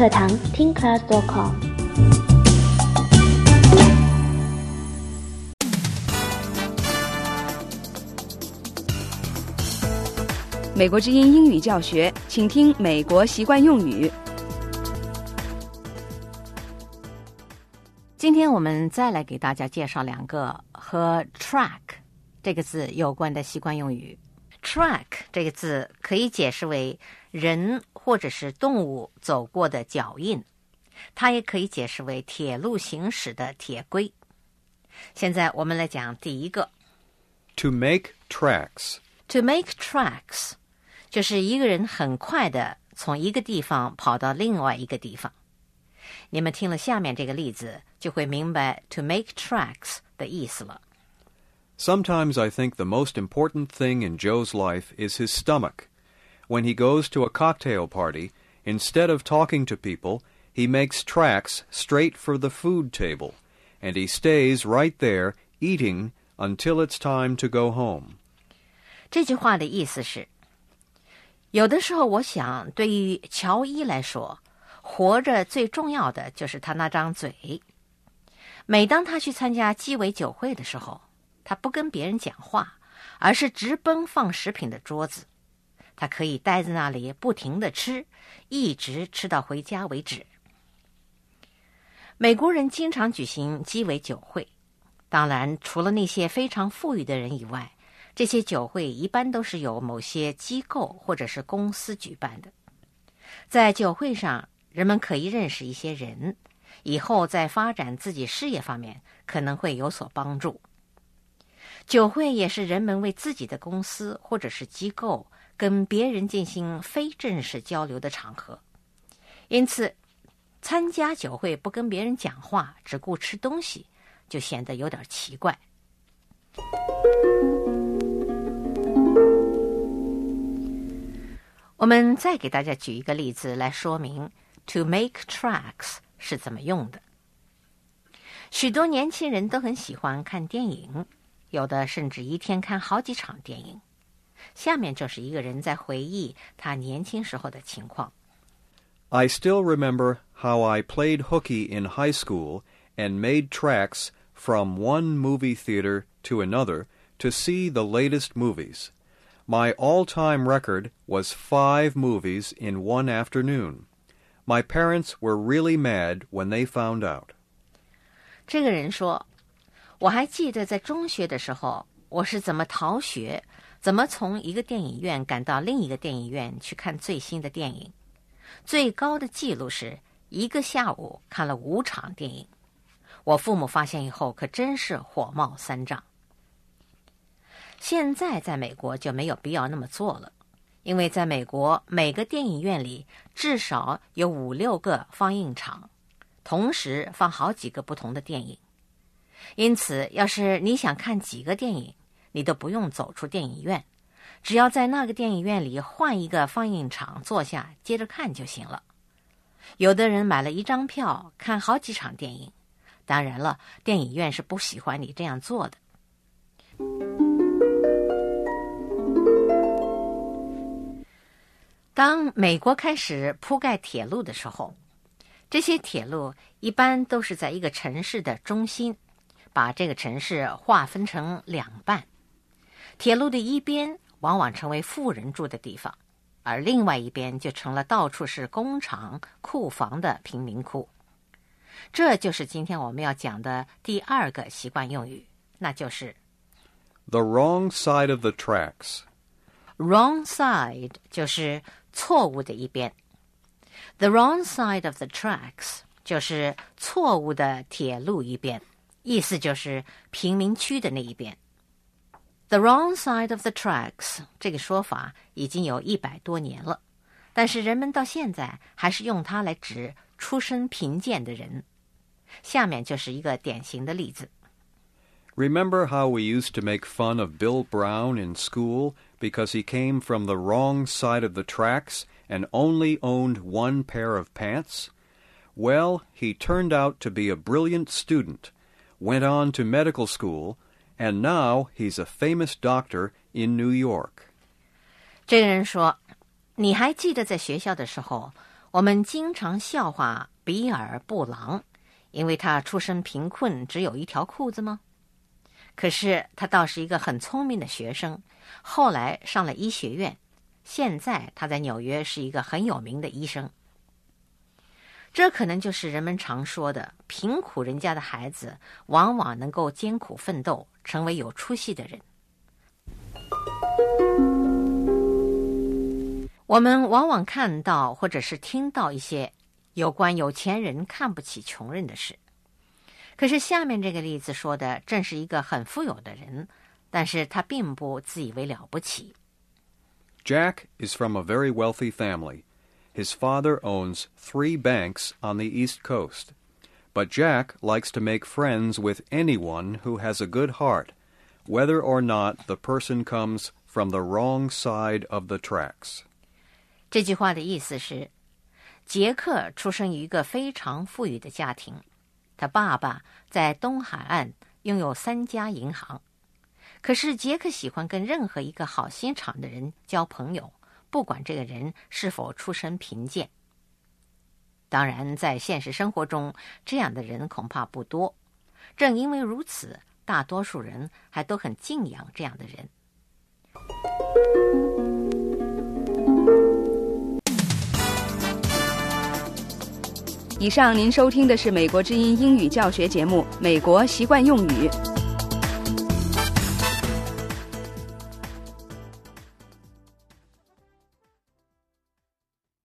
课堂听 class.com。 美国之音英语教学，请听美国习惯用语。 今天我们再来给大家介绍两个和 track 这个字有关的习惯用语。track 这个字可以解释为人或者是动物走过的脚印，它也可以解释为铁路行驶的铁轨。现在我们来讲第一个 To make tracks. To make tracks 就是一个人很快的从一个地方跑到另外一个地方。你们听了下面这个例子就会明白 to make tracks 的意思了。 Sometimes I think the most important thing in Joe's life is his stomach. When he goes to a cocktail party, instead of talking to people, he makes tracks straight for the food table, and he stays right there eating until it's time to go home. 这句话的意思是，有的时候我想对于乔伊来说，活着最重要的就是他那张嘴。每当他去参加鸡尾酒会的时候，他不跟别人讲话，而是直奔放食品的桌子。他可以待在那里不停地吃，一直吃到回家为止。美国人经常举行鸡尾酒会，当然除了那些非常富裕的人以外，这些酒会一般都是由某些机构或者是公司举办的。在酒会上，人们可以认识一些人，以后在发展自己事业方面可能会有所帮助。酒会也是人们为自己的公司或者是机构跟别人进行非正式交流的场合，因此参加酒会不跟别人讲话，只顾吃东西，就显得有点奇怪。我们再给大家举一个例子来说明 to make tracks 是怎么用的。许多年轻人都很喜欢看电影，有的甚至一天看好几场电影。下面就是一个人在回忆他年轻时候的情况。 I still remember how I played hooky in high school and made tracks from one movie theater to another to see the latest movies. My all-time record was 5 movies in one afternoon. My parents were really mad when they found out. 这个人说，我还记得在中学的时候，我是怎么逃学，怎么从一个电影院赶到另一个电影院去看最新的电影。最高的记录是一个下午看了5场电影。我父母发现以后可真是火冒三丈。现在在美国就没有必要那么做了，因为在美国每个电影院里至少有5-6个放映场，同时放好几个不同的电影。因此要是你想看几个电影，你都不用走出电影院，只要在那个电影院里换一个放映场坐下接着看就行了。有的人买了1张票看好几场电影，当然了，电影院是不喜欢你这样做的。当美国开始铺盖铁路的时候，这些铁路一般都是在一个城市的中心，把这个城市划分成2半。铁路的一边往往成为富人住的地方，而另外一边就成了到处是工厂、库房的贫民窟。这就是今天我们要讲的第2个习惯用语，那就是 The wrong side of the tracks. Wrong side 就是错误的一边。The wrong side of the tracks 就是错误的铁路一边，意思就是贫民区的那一边。The wrong side of the tracks 这个说法已经有100多年了，但是人们到现在还是用它来指出身贫贱的人。下面就是一个典型的例子。 Remember how we used to make fun of Bill Brown in school because he came from the wrong side of the tracks and only owned 1 pair of pants? Well, he turned out to be a brilliant student, went on to medical school, and now he's a famous doctor in New York. 这个人说，你还记得在学校的时候， 我们经常笑话比尔·布朗，因为他出身贫困，只有一条裤子吗？可是他倒是一个很聪明的学生，后来上了医学院，现在他在纽约是一个很有名的医生。这可能就是人们常说的，贫苦人家的孩子往往能够艰苦奋斗，成为有出息的人。我们往往看到或者是听到一些有关有钱人看不起穷人的事，可是下面这个例子说的正是一个很富有的人，但是他并不自以为了不起。 Jack is from a very wealthy family. His father owns 3 banks on the East Coast. But Jack likes to make friends with anyone who has a good heart, whether or not the person comes from the wrong side of the tracks. 这句话的意思是，杰克出生于一个非常富裕的家庭，他爸爸在东海岸拥有3家银行。可是杰克喜欢跟任何一个好心肠的人交朋友，不管这个人是否出身贫贱。当然，在现实生活中，这样的人恐怕不多。正因为如此，大多数人还都很敬仰这样的人。 以上您收听的是美国之音英语教学节目《美国习惯用语》。